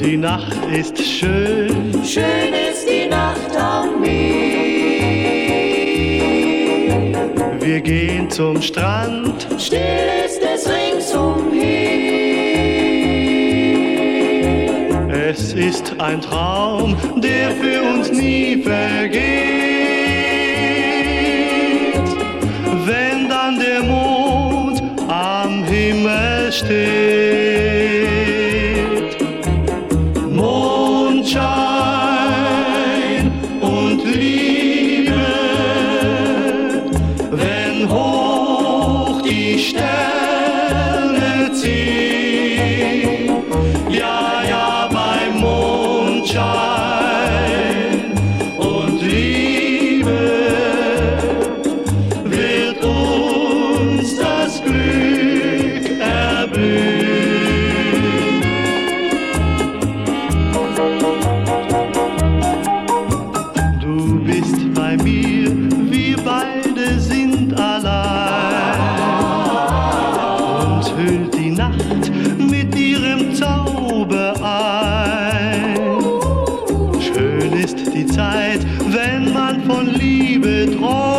Die Nacht ist schön, schön ist die Nacht am Meer. Wir gehen zum Strand, still ist es ringsumher. Es ist ein Traum, der für uns nie vergeht. Wenn dann der Mond am Himmel steht. Mondschein und Liebe, wenn hoch die Sterne ziehen. Ja, ja, beim Mondschein und Liebe wird uns das Glück erblühen. Du bist bei mir, wir beide sind allein und hüllt die Nacht mit ihrem Zauber ein. Schön ist die Zeit, wenn man von Liebe träumt.